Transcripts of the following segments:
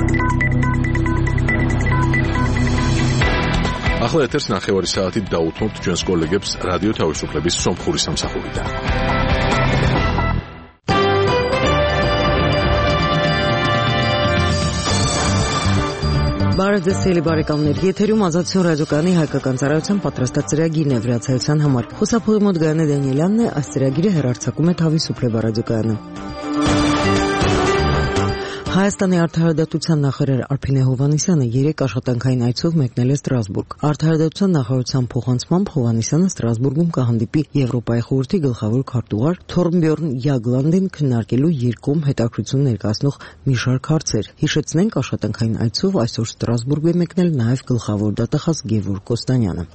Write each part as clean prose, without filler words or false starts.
ახლა ეთერს ნახევარი საათით დაუთმობთ ჩვენს კოლეგებს რადიო თავისუფლების სომხური სამსახურიდან. Բարեձեւելի բարեկամներ, եթերում ազատություն ռադիոկայանի հայկական ծառայության պատրաստած ծրագիրն է վրացայության համար։ Խոսափողի մոտ Գայանե Դանիելյանն է, այս ծրագիրը հեռարձակում է Თავისუფლება ռադիոկայանը։ Հայաստանի արդարադատության նախարար Արփինե Հովհաննիսյանը 3 աշխատանքային այցով մեկնել է Ստրասբուրգ։ Արդարադատության նախարարության փոխանցմամբ Հովհաննիսյանը Ստրասբուրգում կհանդիպի Եվրոպայի խորհրդի գլխավոր քարտուղար Թորնբյորն Յագլանդին քննարկելու երկկողմ հետաքրքրություն ներկայացնող մի շարք հարցեր։ Հիշեցնենք, աշխատանքային այցով այսօր Ստրասբուրգ է մեկնել նաև գլխավոր դատախազ Գևորգ Կոստանյանը։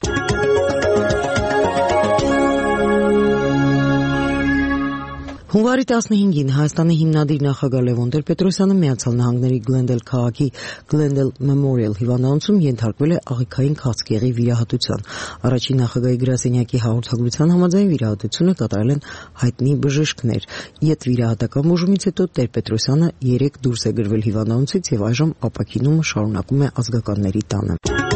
Հունվարի 15-ին Հայաստանի հիմնադիր նախագահ Լևոն Տեր-Պետրոսյանը Միացյալ Նահանգների Գլենդել քաղաքի Glendale Memorial հիվանդանոցում ենթարկվել է աղիքային քաղցկեղի վիրահատության։ Առաջին նախագահի գրասենյակի հաղորդագրության համաձայն վիրահատությունը կատարել են հայտնի բժիշկներ։ Իդ վիրահատական բուժումից հետո Տեր-Պետրոսյանը 3 դուրս է գրվել հիվանդանոցից եւ այժմ ապաքինումը շարունակում է ազգականների տանը։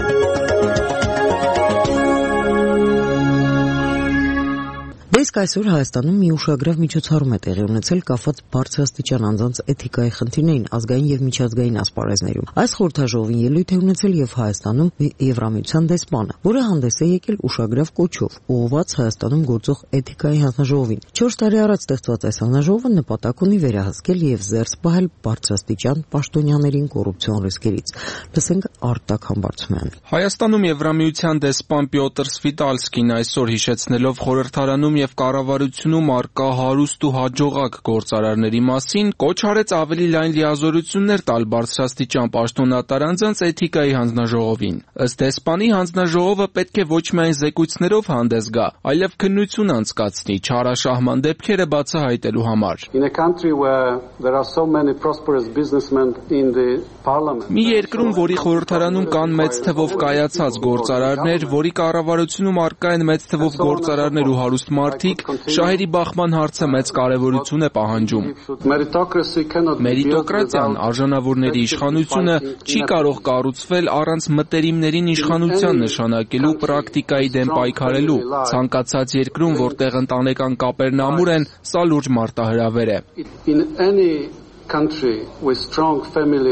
Իսկ այսօր Հայաստանում մի ուշագրավ միջոցառում է տեղի ունեցել կապված բարձրաստիճան անձանց էթիկայի խնդիրներին ազգային եւ միջազգային ասպարեզներում։ Այս խորհրդաժողովին ելույթ է ունեցել եւ Հայաստանում Եվրամիության դեսպանը, որը հանդես է եկել ուշագրավ կոչով, ուղղված Հայաստանում գործող էթիկայի հանձնաժողովին։ 4 տարի առաջ ստեղծված այս հանձնաժողովը նպատակ ունի վերահսկել եւ զերծ պահել բարձրաստիճան պաշտոնյաներին կոռուպցիոն ռիսկերից։ Լսենք Արտակ Համբարձումյան։ Հայաստանում Եվրամիության դեսպան Պյոտր Սվիտալսկին այսօր հիշեցնելով խորհրդարանում եւ կառավարությունում արկա հարուստ ու հաջողակ գործարարների մասին կոչ արեց ավելի լայն լիազորություններ տալ բարձրաստիճան պաշտոնատար անձանց էթիկայի հանձնաժողովին։ Ըստ դեսպանի հանձնաժողովը պետք է ոչ միայն զեկույցներով հանդես գա, այլև քննություն անցկացնի չարաշահման դեպքերը բացահայտելու համար։ Մի երկրում, որի խորհրդարանում կան մեծ թվով կայացած գործարարներ, որի կառավարությունում արկա են մեծ թվով գործարարներ ու հարուստ մարդիկ, շահերի բախման հարցը մեծ կարևորություն է պահանջում։ Մերիտոկրատիան, արժանավորների իշխանությունը չի կարող կառուցվել առանց մտերիմներին իշխանության նշանակելու պրակտիկայի դեմ պայքարելու։ Ցանկացած երկրում, որտեղ ընտանեկան կապերն ամուր են, սա լուրջ մարտահրավեր է։ Country with strong family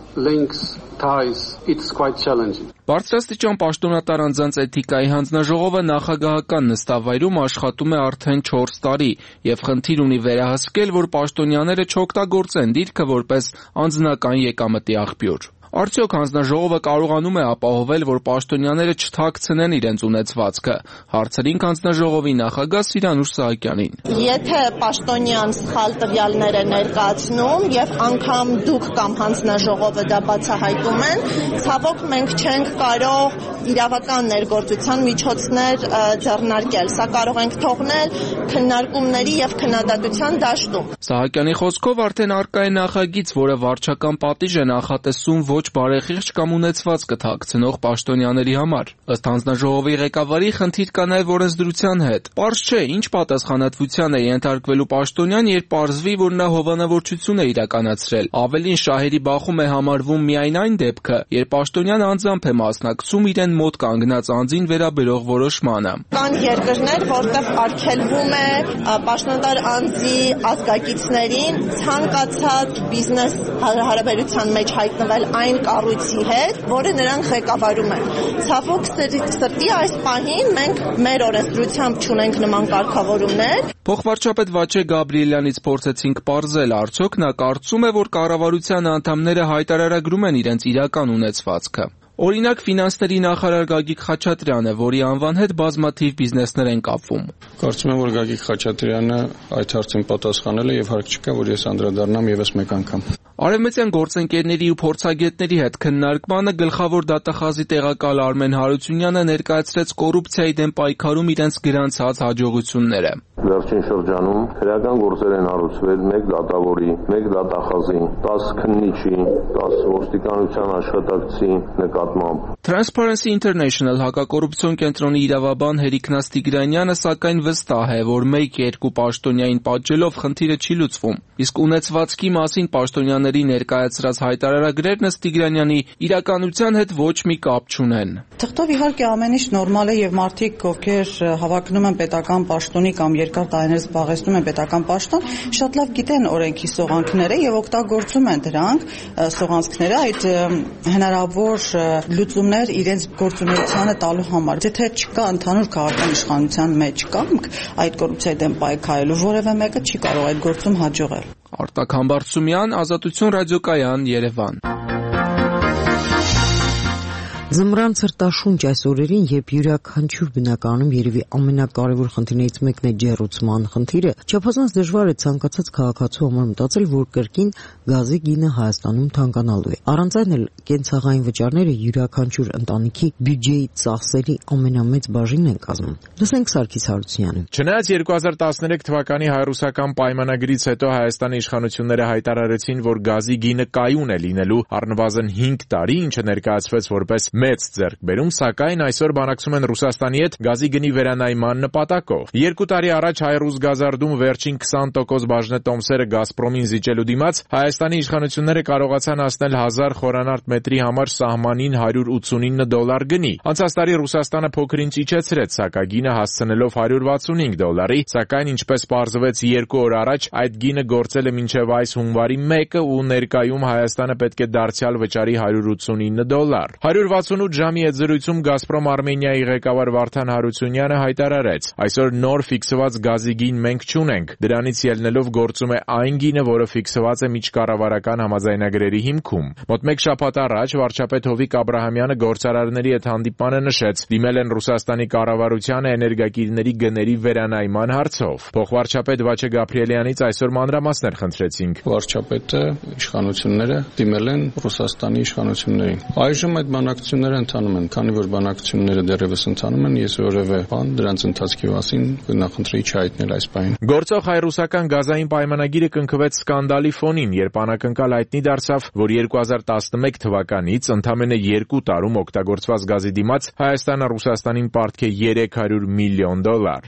links, ties, it's quite challenging. Բարձրաստիճան պաշտոնատար անձանց էթիկայի հանձնաժողովը նախագահական նստավայրում աշխատում է արդեն 4 տարի եւ խնդիր ունի վերահսկել, որ պաշտոնյաները չօգտագործեն դիրքը որպես անձնական եկամտի աղբյուր։ Արդյոք հանձնաժողովը կարողանում է ապահովել, որ պաշտոնյաները չթաքցնեն իրենց ունեցվածքը։ Հարցրինք հանձնաժողովի նախագահ Սիրանուշ Սահակյանին։ Եթե պաշտոնյան սխալ տվյալներ է ներկայացնում եւ անգամ դուք կամ հանձնաժողովը դա բացահայտում են, ցավոք մենք չենք կարող իրավական ներգործության միջոցներ ձեռնարկել։ Սա կարող ենք թողնել քննարկումների եւ քննադատության դաշտում։ Սահակյանի խոսքով արդեն արկա է նախագիծ, որը վարչական պատիժ է նախատեսում ոչ բարեխիղճ կամ ունեցվածքը թաքցնող պաշտոնյաների համար։ Ըստ հանձնաժողովի ղեկավարի խնդիր կա նաև օրենսդրության հետ։ Պարզ չէ, ինչ պատասխանատվության է ենթարկվելու պաշտոնյան, երբ պարզվի, որ նա հովանավորչություն է իրականացրել։ Ավելին, շահերի բախում է համարվում միայն այն դեպքը, երբ պաշտոնյան անձամբ է մասնակցում իրեն մոտ կանգնած անձին վերաբերող որոշմանը։ Կան երկրներ, որտեղ արգելվում է պաշտոնատար անձի ազգակիցներին ցանկացած բիզնես հարաբերության մեջ հայտնվել այն կառույցի հետ, որը նրանք ղեկավարում են։ Ցավոք սրտի այս պահին մենք մեր օրենսդրությամբ չունենք նման կարգավորումներ։ Փոխվարչապետ Վաչե Գաբրիելյանից փորձեցինք պարզել, արդյոք նա կարծում է, որ կառավարության անդամները հայտարարագրում են իրենց իրական ունեցվածքը։ Օրինակ ֆինանսների նախարար Գագիկ Խաչատրյանը, որի անվան հետ բազմաթիվ բիզնեսներ են կապվում։ Կարծում եմ, որ Գագիկ Խաչատրյանը այդ հարցին պատասխանել է եւ հարկ չկա, որ ես անդրադառնամ եւս մեկ անգամ։ Արևմտյան գործընկերների ու փորձագետների հետ քննարկմանը գլխավոր դատախազի տեղակալ Արմեն Հարությունյանը ներկայացրեց կոռուպցիայի դեմ պայքարում իրենց գրանցած հաջողությունները։ Վերջին շրջանում քրեական գործեր են հարուցվել 1 դատավորի, 1 դատախազի, 10 քննիչի, 10 ոստիկանության աշխատակցի նկատմամբ նկատմամբ։ Transparency International հակակոռուպցիոն կենտրոնի իրավաբան Հերիկնաս Տիգրանյանը սակայն վստահ է, որ 1-2 պաշտոնյային պատժելով խնդիրը չի լուծվում, իսկ ունեցվածքի մասին պաշտոնյաների ներկայացրած հայտարարագրերն ըստ Տիգրանյանի իրականության հետ ոչ մի կապ չունեն։ Թղթով իհարկե ամեն ինչ նորմալ է եւ մարդիկ, ովքեր հավակնում են պետական պաշտոնի կամ երկար տարիներ զբաղեցնում են պետական պաշտոն, շատ լավ գիտեն օրենքի սողանքները եւ օգտագործում են դրանք սողանքները այդ հնարավոր լուծումներ իրենց գործունեությանը տալու համար։ Եթե չկա ընդհանուր քաղաքական իշխանության մեջ կամք այդ կոռուպցիայի դեմ պայքարելու, որևէ մեկը չի կարող այդ գործում հաջողել։ Արտակ Համբարձումյան, Ազատություն ռադիոկայան, Երևան։ Ձմռան ցրտաշունչ այս օրերին, երբ յուրաքանչյուր բնակարանում երևի ամենակարևոր խնդիրներից մեկն է ջեռուցման խնդիրը, չափազանց դժվար է ցանկացած քաղաքացու համար մտածել, որ կրկին գազի գինը Հայաստանում թանկանալու է։ Առանց այն էլ կենցաղային վճարները յուրաքանչյուր ընտանիքի բյուջեի ծախսերի ամենամեծ բաժինն են կազմում։ Լսենք Սարգիս Հարությունյանին։ Չնայած 2013 թվականի հայ-ռուսական պայմանագրից հետո Հայաստանի իշխանությունները հայտարարեցին, որ գազի գինը կայուն է լինելու առնվազն 5 տարի, ինչը ներկայացվեց որպես մեծ ձեռքբերում, սակայն այսօր բանակցում են Ռուսաստանի հետ գազի գնի վերանայման նպատակով։ 2 տարի առաջ հայ-ռուս գազարդում վերջին 20% բաժնետոմսերը Գազպրոմին զիջելու դիմաց Հայաստանի իշխանությունները կարողացան հասնել 1000 խորանարդ մետրի համար սահմանին $189 գնի։ Անցած տարի Ռուսաստանը փոքր-ինչ իջեցրեց սակագինը հասցնելով $165, սակայն ինչպես պարզվեց 2 օր առաջ, այդ գինը գործել է մինչև այս հունվարի 1-ը ու ներկայում Հայաստանը պետք է դարձյալ վճարի $189։ 168 ժամի այդ զրույցում Գազպրոմ Արմենիայի ղեկավար Վարդան Հարությունյանը հայտարարեց. այսօր նոր ֆիքսված գազի գին մենք չունենք, դրանից ելնելով գործում է այն գինը, որը ֆիքսված է միջկառավարական համաձայնագրերի հիմքում։ Մոտ 1 շաբաթ առաջ վարչապետ Հովիկ Աբրահամյանը գործարարների հետ հանդիպանը նշեց, դիմել են Ռուսաստանի կառավարությանը էներգակիրների գների վերանայման հարցով։ Փոխվարչապետ Վաչե Գաբրիելյանից այսօր մանրամասներ խնդրեցինք։ Վարչապետը, իշխանությունները դիմել են Ռուսաստանի իշխանություններին։ Այժմ այդ բանակցությունները ընթանում են, քանի որ բանակցությունները դեռևս ընթանում են, ես որևէ բան դրանց ընթացքի մասին նախընտրեի չհայտնել այս պահին։ Գործող հայ-ռուսական գազային պայմանագիրը կնքվեց սկանդալի ֆոնին, երբ անակնկալ հայտնի դարձավ, որ 2011 թվականից ընդամենը 2 տարում օգտագործված գազի դիմաց Հայաստանը Ռուսաստանին պարտք է $300 միլիոն։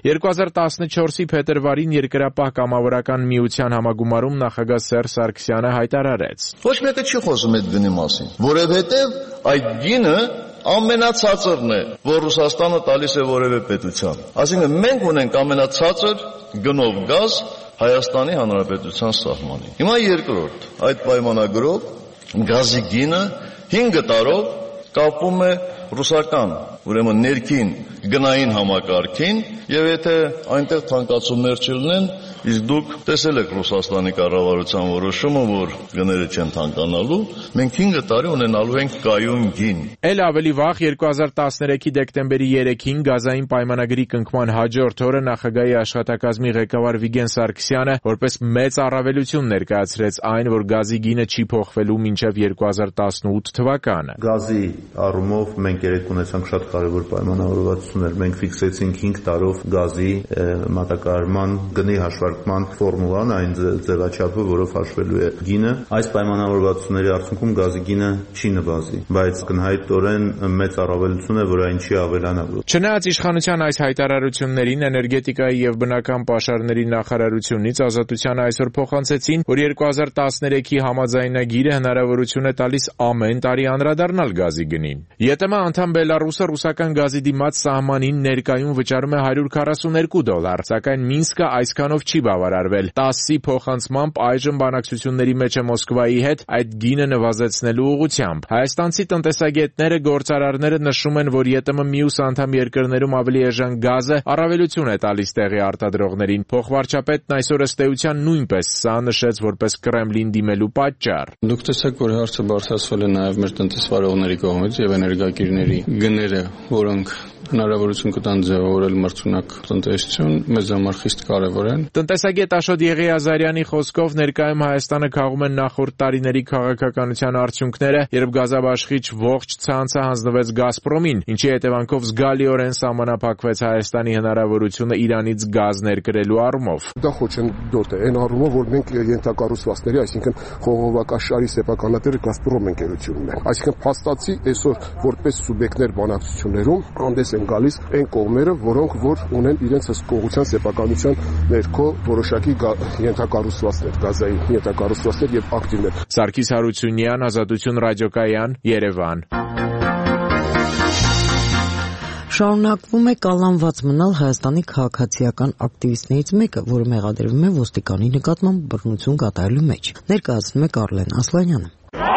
2014-ի փետրվարին Երկրապահ կամավորական միության համագումարում նախագահ Սերժ Սարգսյանը հայտարարեց. Ոչ մեկը չի խոսում այդ գնի մասին, որովհետև այդ գինը ամենացածրն է, որ Ռուսաստանը տալիս է որևէ պետության։ Այսինքն մենք ունենք ամենացածր գնով գազ Հայաստանի Հանրապետության սահմանին։ Հիմա երկրորդ, այդ պայմանագրով գազի գինը 5 տարով կապվում է ռուսական, ուրեմն ներքին գնային համակարգին, եւ եթե այնտեղ թանկացումներ չլինեն, իսկ դուք տեսել եք Ռուսաստանի կառավարության որոշումը, որ գները չեն թանկանալու, մենք 5 տարի ունենալու ենք կայուն գին։ Էլ ավելի վաղ 2013-ի դեկտեմբերի 3-ին գազային պայմանագրի կնքման հաջորդ օրը նախագահի աշխատակազմի ղեկավար Վիգեն Սարգսյանը որպես մեծ առավելություն ներկայացրեց այն, որ գազի գինը չի փոխվելու մինչև 2018 թվականը։ Գազի առումով մենք երեք ունեցանք շատ կարևոր պայմանավորվածություններ։ Մենք ֆիքսեցինք 5 տարով գազի մատակարարման գնի հաշվարկման ֆորմուլան, այն ձևաչափը, որով հաշվելու է գինը։ Այս պայմանավորվածությունների արդյունքում գազի գինը չի նվազի, բայց կնհայտորեն մեծ առավելություն է, որ այն չի ավելանալու։ Չնայած իշխանության այս հայտարարություններին էներգետիկայի եւ բնական պաշարների նախարարությունից Ազատության այսօր փոխանցեցին, որ 2013-ի համաձայնագիրը հնարավորություն է տալիս ամեն տարի անդրադառնալ գազի գնին։ ԵՏՄ անդամ Բելարուսը ռուսական գազի դիմաց սահմանին ներկայում վճարում է $142, սակայն Մինսկը այսքանով չի բավարարվել։ 10-ի փոխանցմամբ այժմ բանակցությունների մեջ է Մոսկվայի հետ այդ գինը նվազեցնելու ուղղությամբ։ Հայաստանցի տնտեսագետները, գործարարները նշում են, որ ԵՏՄ մյուս անդամ երկրներում ավելի էժան գազը առավելություն է տալիս տեղի արտադրողներին։ Փոխվարչապետն այսօր ըստ էության նույնպես սա նշեց որպես Կրեմլին դիմելու պատճառ։ Դուք տեսեք, որ հարցը բարձրացվել է նաև մեր տնտեսվարողների կողմից եւ էներգակիրների տարիների գները, որոնք հնարավորություն կտան ձևավորել մրցունակ տնտեսություն, մեզ համար խիստ կարևոր են։ Տնտեսագետ Աշոտ Եղիազարյանի խոսքով ներկայում Հայաստանը քաղում են նախորդ տարիների քաղաքականության արդյունքները, երբ գազաբաշխիչ ողջ ցանցը հանձնվեց Գազպրոմին, ինչի հետևանքով զգալիորեն սահմանափակվեց Հայաստանի հնարավորությունը Իրանից գազ ներկրելու առումով։ Դա խոչընդոտ է, այն առումով, որ մենք ենթակառուցվածքների, այսինքն խողովակաշարի սեփականատերը Գազպրոմ ընկերությունն է։ Այսինքն փաստացի այսօր որպես սուբյեկտներ բանակցություններում հանդես են գալիս այն կողմերը, որոնք որ ունեն իրենց հսկողության սեփականության ներքո որոշակի ենթակառուցվածքներ, գազային ենթակառուցվածքներ եւ ակտիվներ։ Սարգիս Հարությունյան, Ազատություն ռադիոկայան, Երևան։ Շարունակվում է կալանված մնալ Հայաստանի քաղաքացիական ակտիվիստներից մեկը, որը մեղադրվում է ոստիկանի նկատմամբ բռնություն կատարելու մեջ։ Ներկայացնում է Կարլեն Ասլանյանը։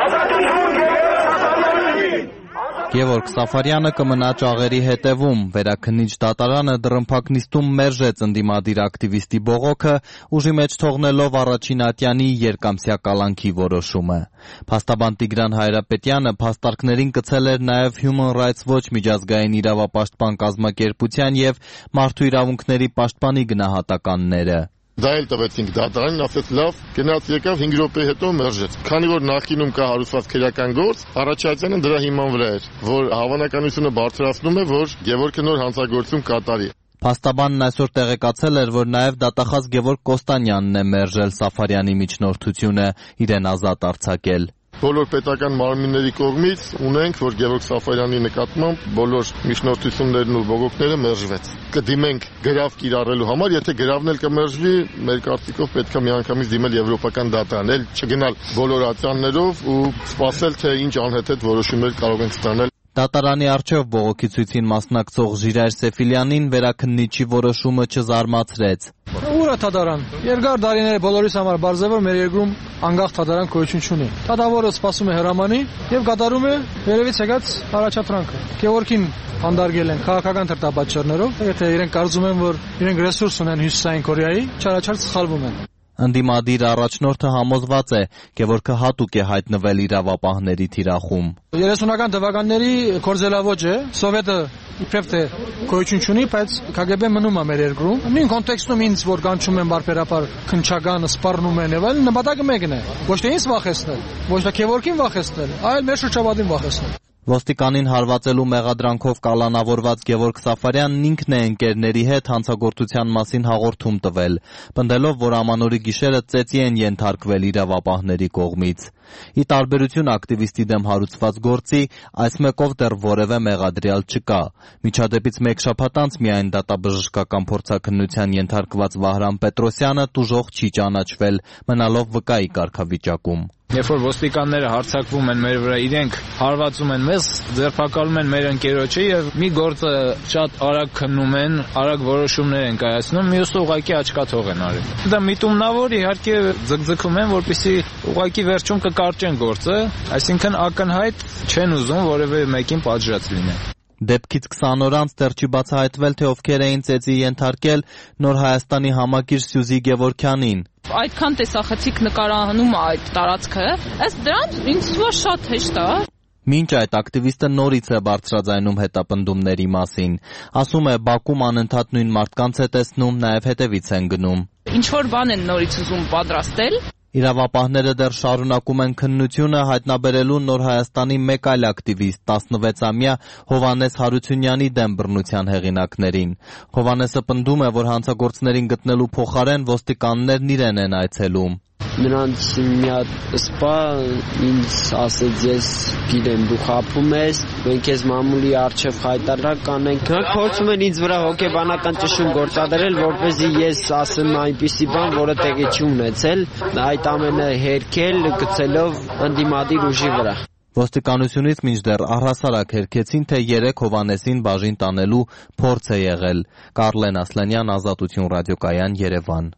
Գևորգ Սաֆարյանը կմնա ճաղերի հետևում։ Վերաքննիչ դատարանը դռնփակ նիստում մերժեց ընդդիմադիր ակտիվիստի բողոքը, ուժի մեջ թողնելով առաջին ատյանի երկամսյա կալանքի որոշումը։ Փաստաբան Տիգրան Հայրապետյանը փաստարկներին կցել էր նաև Human Rights Watch միջազգային իրավապաշտպան կազմակերպության եւ Մարդու իրավունքների պաշտպանի գնահատականները։ Դա էլ տվեցինք դատարանին, ասեց լավ, գնաց եկավ 5 րոպե հետո մերժեց։ Քանի որ նախկինում կա հարուցված քրեական գործ, առաջացանը դրա հիման վրա էր, որ հավանականությունը բարձրացնում է, որ Գևորգը նոր հանցագործում կատարի։ Փաստաբանն այսօր տեղեկացել էր, որ նաև դատախազ Գևորգ Կոստանյանն է մերժել Սաֆարյանի միջնորդությունը, իրեն ազատ արձակել։ Բոլոր պետական մարմինների կողմից ունենք, որ Գևորգ Սաֆարյանի նկատմամբ բոլոր միջնորդություններն ու բողոքները մերժվեց։ Կդիմենք գրավ կիրառելու համար, եթե գրավն էլ կմերժվի, մեր կարծիքով պետք է միանգամից դիմել Եվրոպական դատարան, էլ չգնալ բոլոր ատյաններով ու սպասել, թե ինչ անհեթեթ որոշումներ կարող ենք ստանալ։ Դատարանի առջև բողոքի ցույցին մասնակցող Ժիրայր Սեֆիլյանին վերաքննիչի որոշումը չզարմացրեց։ Ուր է դատարան։ Երկար տարիներ բոլորիս համար բարձր է, որ մեր երկրում անկախ դատարան գոյություն չունի։ Դատավորը սպասում է հրամանի եւ կատարում է երևից եկած առաջադրանքը։ Գևորգին հանդարգել են քաղաքական դրդապատճառներով, եթե իրենք կարծում են, որ իրենք ռեսուրս ունեն Հյուսիսային Կորեայի, չարաչար սխալվում են։ Ընդդիմադիր առաջնորդը համոզված է, Գևորգը հատուկ է հայտնվել իրավապահների թիրախում։ 30-ական թվականների կորզելավոճ է, Սովետը իբրև թե գոյություն չունի, բայց KGB մնում է մեր երկրում։ Նույն կոնտեքստում ինձ որ կանչում են բարբերաբար քնչական, սպառնում են եւ այլն, նպատակը մեկն է։ Ոչ թե ինձ վախեցնել, ոչ թե Գևորգին վախեցնել, այլ մեր շրջապատին վախեցնել։ Ոստիկանին հարվածելու մեղադրանքով կալանավորված Գևորգ Սաֆարյանն ինքն է ընկերների հետ հանցագործության մասին հաղորդում տվել, պնդելով, որ ամանորի գիշերը ծեծի են ենթարկվել իրավապահների կողմից։ Ի տարբերություն ակտիվիստի դեմ հարուցված գործի, այս մեկով դեռ որևէ մեղադրյալ չկա։ Միջադեպից մեկ շաբաթ անց միայն դատաբժշկական փորձաքննության ենթարկված Վահրամ Պետրոսյանը տուժող չի ճանաչվել, մնալով վկայի կարգավիճակում։ Երբ որ ոստիկանները հարձակվում են մեր վրա, իրենք հարվածում են մեզ, ձերբակալում են մեր ընկերոջը եւ մի գործը շատ արագ քննում են, արագ որոշումներ են կայացնում, մյուսը ուղղակի աչքաթող են արել։ Դա միտումնավոր իհարկե ձգձգում են, որպեսզի ուղղակի վերջում կկարճեն գործը, այսինքն ակնհայտ չեն ուզում որևէ մեկին պատժած լինել։ Դեպքից 20 օր անց դեռ չի բացահայտվել, թե ովքեր էին ծեծի ենթարկել Նոր Հայաստանի համակիր Սյուզի Գևորգյանին։ Այդքան տեսախցիկ նկարահանում է այդ տարածքը, ըստ դրան ինձ թվում է շատ հեշտ է։ Մինչ այդ ակտիվիստը նորից է բարձրաձայնում հետապնդումների մասին։ Ասում է, Բաքում անընդհատ նույն մարդկանց է տեսնում, նաև հետևից են գնում։ Ինչ որ բան են նորից ուզում պատրաստել։ Իրավապահները դեռ շարունակում են քննությունը, հայտնաբերելու Նոր Հայաստանի մեկ այլ ակտիվիստ, 16-ամյա Հովհաննես Հարությունյանի դեմ բռնության հեղինակներին։ Հովհաննեսը պնդում է, որ հանցագործներին գտնելու փոխարեն ոստիկաններն իրեն են այցելում։ Նրանց մի հատ սպա ինձ ասեց, ես գիտեմ դու խաբում ես, մենք ես մամուլի առջև հայտարարակ կանենք։ Նրանք փորձում են ինձ վրա հոգեբանական ճնշում գործադրել, որպեսզի ես ասեմ այնպիսի բան, որը տեղի չի ունեցել, այդ ամենը հերքել գցելով ընդդիմադիր ուժի վրա։ Ոստիկանությունից մինչդեռ առհասարակ հերքեցին, թե 3 Հովհաննեսին բաժին տանելու փորձ է եղել։ Կարլեն Ասլանյան, Ազատություն ռադիոկայան, Երևան։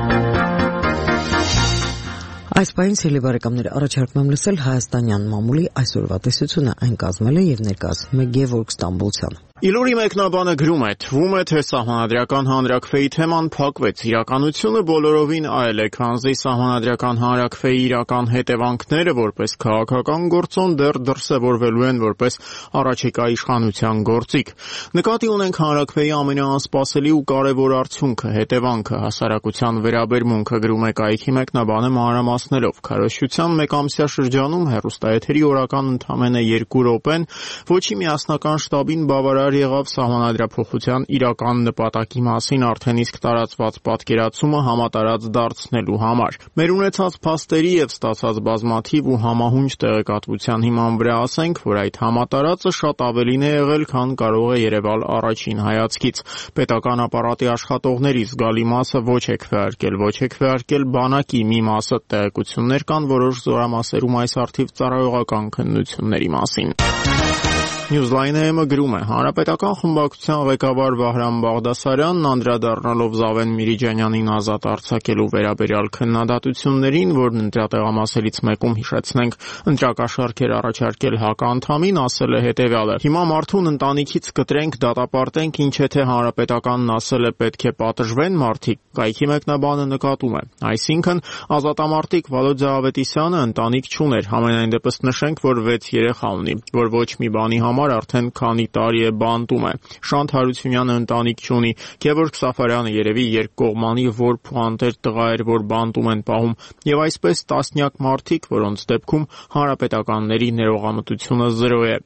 Այս պահին սիրելի բարեկամներ, առաջարկում եմ լսել հայաստանյան մամուլի այսօրվա տեսությունը, այն կազմել է եւ ներկայացնում է Գևորգ Ստամբոլցյանը։ Իլուրի մեկնաբանը գրում է. թվում է, թե սահմանադրական հանրաքվեի թեման փակվեց, իրականությունը բոլորովին այլ է, քանզի սահմանադրական հանրաքվեի իրական հետևանքները որպես քաղաքական գործոն դեռ դրսևորվելու են որպես առաջիկա իշխանության գործիք։ Նկատի ունենք հանրաքվեի ամենաանսպասելի ու կարևոր արդյունքը, հետևանքը, հասարակության վերաբերմունքը, գրում է կայքի մեկնաբանը մանրամասներով։ Քարոզչության մեկամսյա շրջանում հեռուստաեթերի օրական ընդամենը 2 րոպեն ոչի միասնական շտաբին բավարար եղավ սահմանադրափոխության իրական նպատակի մասին արդեն իսկ տարածված պատկերացումը համատարած դարձնելու համար։ Մեր ունեցած փաստերի եւ ստացած բազմաթիվ ու համահունչ տեղեկատվության հիման վրա ասենք, որ այդ համատարածը շատ ավելին է եղել, քան կարող է երևալ առաջին հայացքից։ Պետական ապարատի աշխատողների զգալի մասը ոչ է քվեարկել բանակի մի մասը տեղեկություններ կան որոշ զորամասերում այս առթիվ ծառայողական քննությունների մասին։ Newsline-ը գրում է. Հանրապետական խմբակցության ղեկավար Վահրամ Բաղդասարյանն անդրադառնալով Զավեն Միրիջանյանին ազատ արձակելու վերաբերյալ քննադատություններին, որն ընտրատեղամասերից մեկում հիշեցնենք ընտրակաշառքեր առաջարկել հակաանդամին, ասել է հետևյալը. Հիմա մարդուն ընտանիքից կտրենք, դատապարտենք, ինչ եթե հանրապետականն ասել է պետք է պատժվեն մարդիկ, կայքի մեկնաբանը նկատում է. Այսինքն ազատամարտիկ Վալոդյա Ավետիսյանը ընտանիք չուներ, համենայն դեպս նշենք, որ 6 երեխա ունի, որ ոչ մի բանի արդեն քանի տարի է բանտում է։ Շանթ Հարությունյանը ընտանիք չունի, Գևորգ Սաֆարյանը երևի երկկողմանի որբ ու անտեր տղա էր, որ բանտում են պահում, եւ այսպես տասնյակ մարդիկ, որոնց դեպքում հանրապետականների ներողամտությունը 0 է։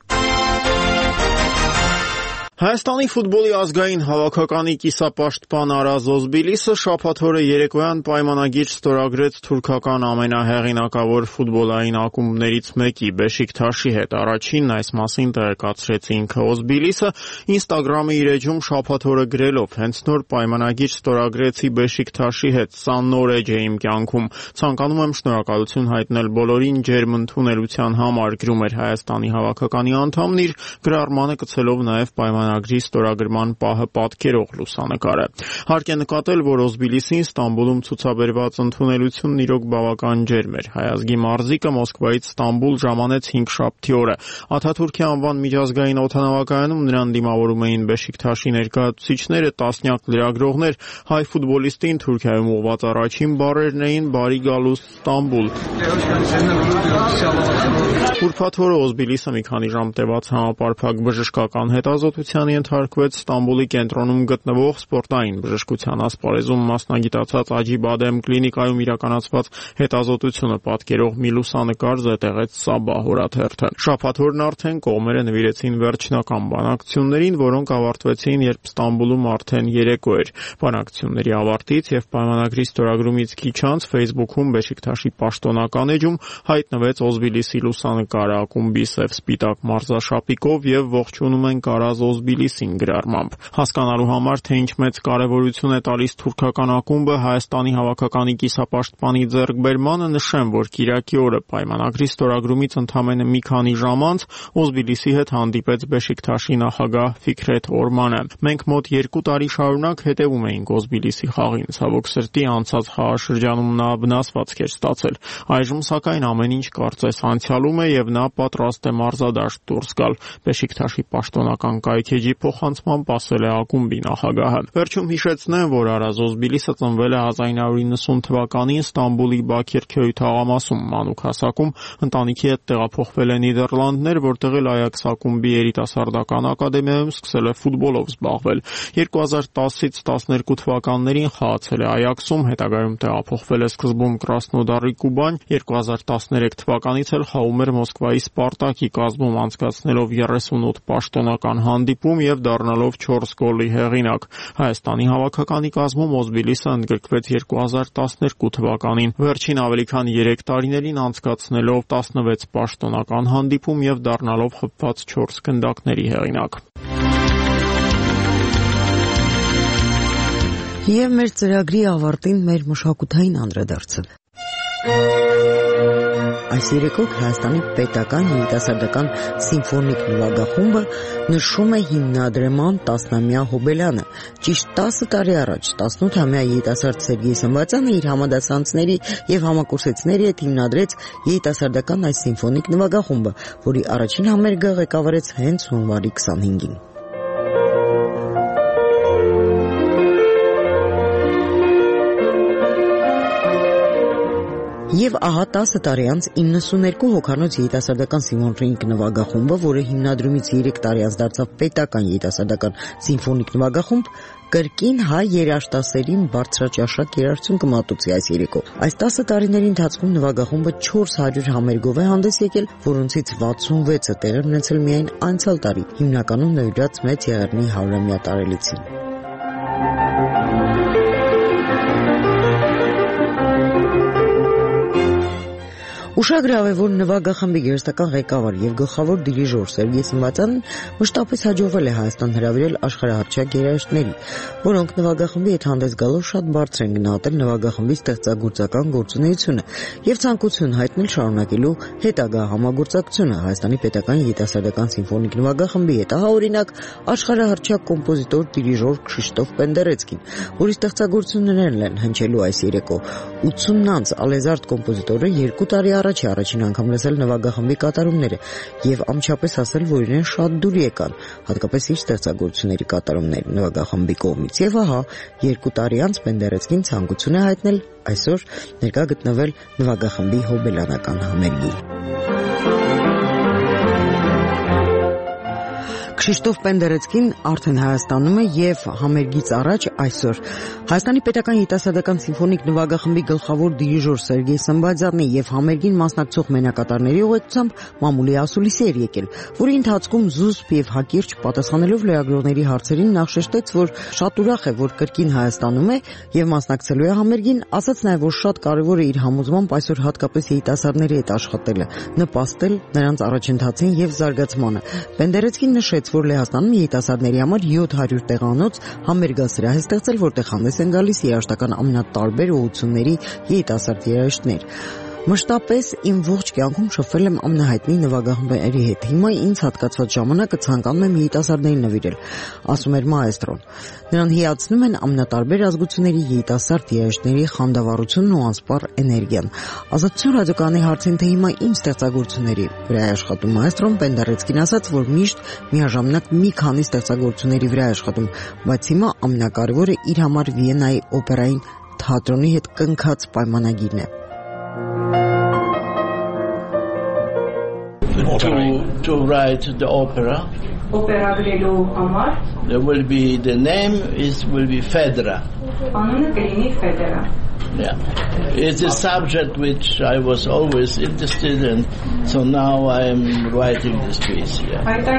Հայաստանի ֆուտբոլի ազգային հավաքականի կիսապաշտպան Արազ Օզբիլիսը շաբաթ օրը երեկոյան պայմանագիր ստորագրեց թուրքական ամենահեղինակավոր ֆուտբոլային ակումբներից մեկի Բեշիկթաշի հետ։ Առաջինն այս մասին տեղեկացրեց ինքը Օզբիլիսը Instagram-ի իր էջում շաբաթ օրը գրելով. հենց նոր պայմանագիր ստորագրեցի Բեշիկթաշի հետ, սա նոր էջ է իմ կյանքում։ Ցանկանում եմ շնորհակալություն հայտնել բոլորին ջերմ ընդունելության համար, գրում էր Հայաստանի հավաքականի անդամն իր գրառմանը գցելով նաև պայմանագրի ստորագրման պահը պատկերող լուսանկարը։ Հարկ է նկատել, որ Օզբիլիսին Ստամբուլում ցուցաբերված ընդունելությունն իրոք բավական ջերմ էր։ Հայազգի մարզիկը Մոսկվայից Ստամբուլ ժամանեց 5-շաբթի օրը։ Աթաթուրքի անվան միջազգային օդանավակայանում նրան դիմավորում էին Բեշիկթաշի ներկայացուցիչները, տասնյակ լրագրողներ, հայ ֆուտբոլիստին Թուրքիայում ուղղված առաջին բառերն էին բարի գալուստ Ստամբուլ։ Ուրբաթ օրը Օզբիլիսը մի քանի ժամ տևած համապարփակ բժշկական հետազոտության ենթարկվեց Ստամբուլի կենտրոնում գտնվող սպորտային բժշկության ասպարեզում մասնագիտացած Աջիբադեմ կլինիկայում իրականացված հետազոտությունը պատկերող մի լուսանկար զետեղեց Սաբահ օրաթերթը։ Շաբաթ օրն արդեն կողմերը նվիրեցին վերջնական բանակցություններին, որոնք ավարտվեցին, երբ Ստամբուլում արդեն երեկո էր։ Բանակցությունների ավարտից եւ պայմանագրի ստորագրումից քիչ անց Facebook-ում Բեշիկթաշի պաշտոնական էջում հայտնվեց Օզբիլիսի լուսանկարը ակումբի սև-սպիտակ մարզաշապիկով եւ ողջունում ենք Արազ Օզբիլիսին գրառմամբ։ Հասկանալու համար, թե ինչ մեծ կարևորություն է տալիս թուրքական ակումբը Հայաստանի հավաքականի կիսապաշտպանի ձեռքբերմանը, նշեմ, որ Կիրակի օրը պայմանագրի ստորագրումից ընդամենը մի քանի ժամ անց Օզբիլիսի հետ հանդիպեց Բեշիկթաշի նախագահ Ֆիքրեթ Օրմանը։ Մենք մոտ 2 տարի շարունակ հետևում էինք Օզբիլիսի խաղին, ցավոք սրտի անցած խաղաշրջանում նա վնասվածք էր ստացել։ Այժմ սակայն ամեն ինչ կարծես անցյալում է եւ նա պատրաստ է մարզադաշտ դուրս գալ։ Բեշիկթաշի պաշտոնական կայքեջի փոխանցմամբ ասել է ակումբի նախագահը։ Վերջում հիշեցնեմ, որ Արազ Օզբիլիսը ծնվել է 1990 թվականին Ստամբուլի Բաքիրքյոյ թաղամասում, մանուկ հասակում ընտանիքի հետ տեղափոխվել է Նիդերլանդներ, որտեղ էլ Այաքս ակումբի երիտասարդական ակադեմիայում սկսել է ֆուտբոլով զբաղվել։ 2010-ից 12 թվականներին խաղացել է Այաքսում, հետագայում տեղափոխվել է սկզբում Կրասնոդարի Կուբան, 2013 թվականից էլ խաղում էր Մոսկվայի Սպարտակի կազմում, անցկացնելով 38 պաշտոնական հանդիպում եւ դառնալով 4 գոլի հեղինակ։ Հայաստանի հավաքականի կազմում Օզբիլիսը ընդգրկվեց 2012 թվականին, վերջին ավելի քան 3 տարիներին անցկացնելով 16 պաշտոնական հանդիպում եւ դառնալով խփված 4 գնդակների հեղինակ։ Եվ մեր ծրագրի ավարտին մեր մշակութային անդրադարձը։ Այս երեկո Հայաստանի պետական երիտասարդական սիմֆոնիկ նվագախումբը նշում է հիմնադրման 10-ամյա հոբելյանը։ Ճիշտ 10 տարի առաջ 18-ամյա երիտասարդ Սերգեյ Սմբատյանը իր համադասանցների եւ համակուրսեցիների հետ հիմնադրեց երիտասարդական այս սիմֆոնիկ նվագախումբը, որի առաջին համերգը ղեկավարեց հենց հունվարի 25-ին։ Եվ ահա 10 տարի անց 92 հոգանոց երիտասարդական սիմֆոնիկ նվագախումբը, որը հիմնադրումից 3 տարի անց դարձավ պետական երիտասարդական սիմֆոնիկ նվագախումբ, կրկին հայ երաժշտասերին բարձրաճաշակ երաժշտություն կմատուցի այս երեկո։ Այս 10 տարիների ընթացքում նվագախումբը 400 համերգով է հանդես եկել, որոնցից 66-ը տեղի ունեցել միայն անցյալ տարի, հիմնականում նվիրված Մեծ Եղեռնի 100-ամյա տարելիցին։ Ուշագրավ է, որ նվագախմբի գերստական ղեկավար եւ գլխավոր դիրիժոր Սերգեյ Սմբատյանին մշտապես հաջողվել է Հայաստան հրավիրել աշխարհահռչակ երաժիշտների, որոնք նվագախմբի հետ հանդես գալով շատ բարձր են գնահատել նվագախմբի ստեղծագործական գործունեությունը եւ ցանկություն հայտնել շարունակելու հետագա համագործակցությունը Հայաստանի պետական երիտասարդական սիմֆոնիկ նվագախմբի հետ։ Ահա օրինակ աշխարհահռչակ կոմպոզիտոր դիրիժոր Քրիշտոֆ Պենդերեցկին, որի ստեղծագործություններն են հնչելու այս երեկո։ 80 անց ալեզարդ կոմպոզիտորը 2 տարի առաջ առաջին անգամ լսել նվագախմբի կատարումները եւ ամչապես ասել, որ իրեն շատ դուր եկան, հատկապես իր ստեղծագործությունների կատարումները նվագախմբի կողմից։ Եվ ահա 2 տարի անց Պենդերեցկին ցանկություն է հայտնել այսօր ներկա գտնվել նվագախմբի հոբելյանական համերգին։ Քրիշտոֆ Պենդերեցկին արդեն Հայաստանում է եւ համերգից առաջ այսօր Հայաստանի պետական երիտասարդական սիմֆոնիկ նվագախմբի գլխավոր դիրիժոր Սերգեյ Սմբատյանի եւ համերգին մասնակցող մենակատարների ուղեկցությամբ մամուլի ասուլիսի էր եկել, որի ընթացքում զուսպ եւ հակիրճ պատասխանելով լրագրողների հարցերին նախ շեշտեց, որ շատ ուրախ է, որ կրկին Հայաստանում է եւ մասնակցելու է համերգին, ասաց նաեւ, որ շատ կարեւոր է իր համոզմամբ այսօր հատկապես երիտասարդների հետ աշխատելը, նպաստել նրանց առաջընթացին եւ զարգացմանը։ Պենդերեցկին նշեց, որ Լեհաստանում երիտասարդների համար 700 տեղանոց համերգասրահ է ստեղծել, որտեղ հանդես են գալիս երաժշտական ամենատարբեր ուղղությունների երիտասարդ երաժիշտներ։ Մշտապես իմ ողջ կյանքում շփվել եմ ամենահայտնի նվագախմբերի հետ։ Հիմա ինձ հատկացված ժամանակը ցանկանում եմ երիտասարդներին նվիրել, ասում էր մաեստրոն։ Նրան հիացնում են ամենատարբեր ազգությունների երիտասարդ երաժիշտների խանդավառությունն ու անսպառ էներգիան։ Ազատություն ռադիոկայանի հարցին, թե հիմա ինչ ստեղծագործությունների վրա է աշխատում մաեստրոն, Պենդերեցկին ասաց, որ միշտ միաժամանակ մի քանի ստեղծագործությունների վրա է աշխատում, բայց հիմա ամենակարևորը իր համար Վիեննայի օպերային թատրոնի հետ կնքած պայմանագիրն է։ To write the opera. There will be the name will be Fedra. Yeah. It's a subject which I was always interested in, so now I am writing this piece here.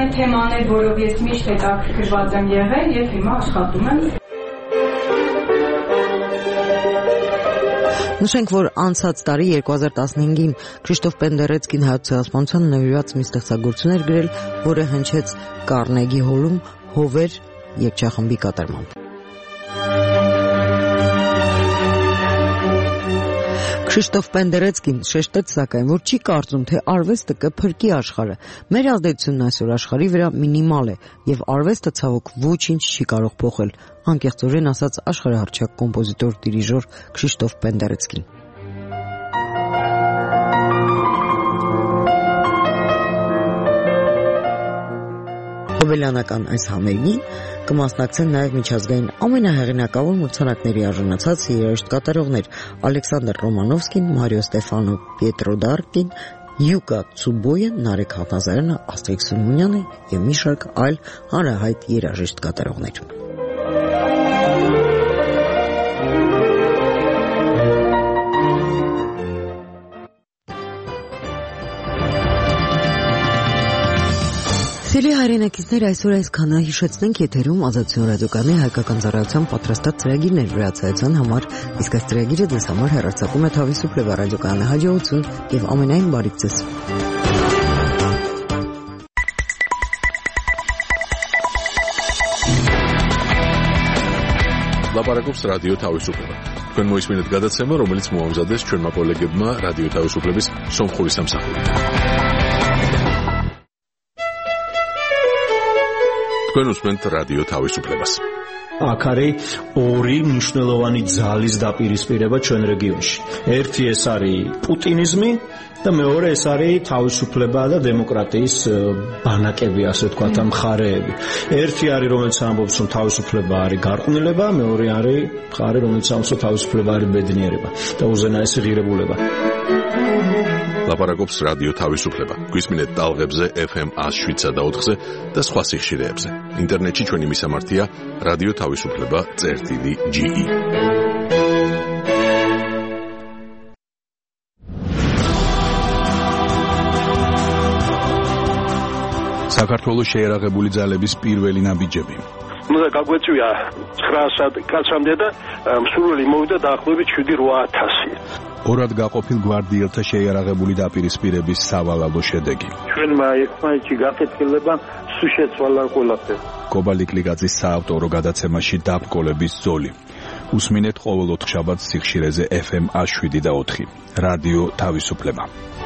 Նշենք, որ անցած տարի 2015-ին Քրիշտոֆ Պենդերեցկին հայոց ցեղասպանության նվիրված մի ստեղծագործություն էր գրել, որը հնչեց Կարնեգի հոլում Հովեր երգչախմբի կատարմամբ։ Քրիշտոֆ Պենդերեցկին շեշտեց սակայն, որ չի կարծում, թե արվեստը կփրկի աշխարհը։ Մեր ազդեցությունն այսօր աշխարհի վրա մինիմալ է, եւ արվեստը ցավոք ոչինչ չի կարող փոխել, անկեղծորեն ասաց աշխարհահռչակ կոմպոզիտոր դիրիժոր Քրիշտոֆ Պենդերեցկին։ Հոբելյանական այս համերգին կմասնակցեն նաև միջազգային ամենահեղինակավոր մրցանակների արժանացած երաժիշտ կատարողներ Ալեքսանդր Ռոմանովսկին, Մարիո Ստեֆանո Պիետրոդարկին, Յուկա Ցուբոյը, Նարեկ Հատնազարյանը, Աստրիկ Սիմոնյանը եւ մի շարք այլ հանրահայտ երաժիշտ կատարողներ։ Սիրելի հայրենակիցներ, այսօր այսքանը հիշեցնենք եթերում Ազատություն ռադիոկայանի հայկական ծառայության պատրաստած ծրագիրներ վերացայության համար, իսկ այս ծրագիրը ձեզ համար հեռարձակում է Թավիսուկ Լեվա ռադիոկայանի հաջողություն եւ ամենայն բարիք ձեզ։ Լապարակობს ռադիո Թավիսուկլեվը։ Თქვენ მოისმინეთ გადაცემა, რომელიც მოამზადეს ჩვენმა კოლეგებმა რადიო თავისუფლების სომხური სამსახური. თქვენ უსმენთ რადიო თავისუფლებას. აქ არის ორი მნიშვნელოვანი ძალის დაპირისპირება ჩვენ რეგიონში. ერთი ეს არის პუტინიზმი და მეორე ეს არის თავისუფლება და დემოკრატიის ბანაკები, ასე ვთქვათ, მხარეები. ერთი არის, რომელიც ამბობს, რომ თავისუფლება არის გარყვნილება, მეორე არის მხარე, რომელიც ამბობს, რომ თავისუფლება არის ბედნიერება და უზენაესი ღირებულება. ლაპარაკობს რადიო თავისუფლება. გვისმინეთ ტალღებზე FM 107-სა და 4-ზე და სხვა სიხშირეებზე. ინტერნეტში ჩვენი მისამართია რადიო თავისუფლება.ge. საქართველოს შეერაღებული ძალების პირველი ნაბიჯები. უნდა გაგვეწვია 900 კაცამდე და მსურველი მოვიდა დაახლოებით 7-8000. ორად გაყოფილ გვარდიელთა შეიარაღებული დაპირისპირების სავალალო შედეგი. ჩვენმა ერთმანეთში გაკეთილება სულ შეცვალა ყველაფერი. კობალი კლიკაძის საავტორო გადაცემაში დაბრკოლების ზოლი. უსმინეთ ყოველ ოთხშაბათს სიხშირეზე FM 107 და 4. რადიო თავისუფლება.